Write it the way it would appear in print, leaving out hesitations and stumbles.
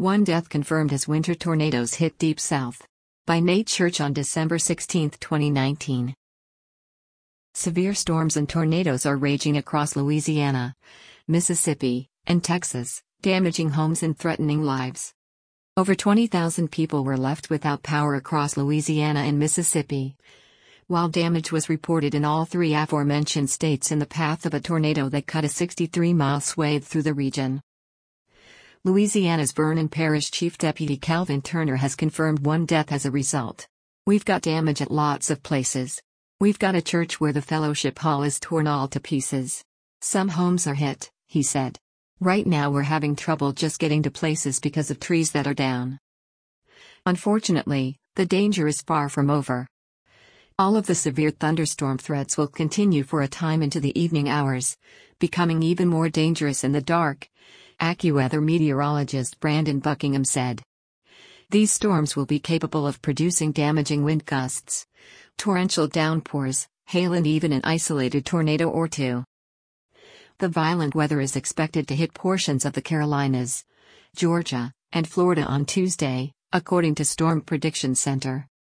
One death confirmed as winter tornadoes hit Deep South. By Nate Church on December 16, 2019. Severe storms and tornadoes are raging across Louisiana, Mississippi, and Texas, damaging homes and threatening lives. Over 20,000 people were left without power across Louisiana and Mississippi, while damage was reported in all three aforementioned states in the path of a tornado that cut a 63-mile swathe through the region. Louisiana's Vernon Parish Chief Deputy Calvin Turner has confirmed one death as a result. "We've got damage at lots of places. We've got a church where the fellowship hall is torn all to pieces. Some homes are hit," he said. "Right now we're having trouble just getting to places because of trees that are down." Unfortunately, the danger is far from over. All of the severe thunderstorm threats will continue for a time into the evening hours, becoming even more dangerous in the dark, AccuWeather meteorologist Brandon Buckingham said. These storms will be capable of producing damaging wind gusts, torrential downpours, hail, and even an isolated tornado or two. The violent weather is expected to hit portions of the Carolinas, Georgia, and Florida on Tuesday, according to Storm Prediction Center.